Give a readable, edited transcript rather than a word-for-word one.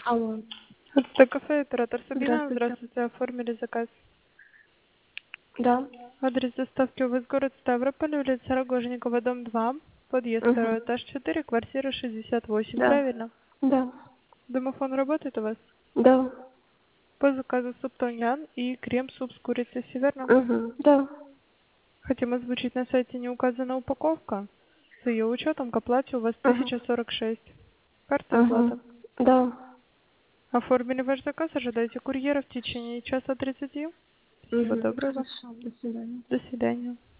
Алло. Это кафе, оператор Сабина. Здравствуйте. Здравствуйте, оформили заказ. Да. Адрес доставки у вас город Ставрополь, улица Рогожникова, дом 2, подъезд Угу. 2, этаж 4, квартира 68, Да. правильно? Да. Домофон работает у вас? Да. По заказу суп тоньян и крем-суп с курицей, все верно? Угу. Да. Хотим озвучить, на сайте не указана упаковка. С ее учетом к оплате у вас Угу. 1046. Карта Угу. оплата. Да. Оформили ваш заказ, ожидайте курьера в течение часа 30. Всего Угу. доброго. Хорошо. До свидания. До свидания.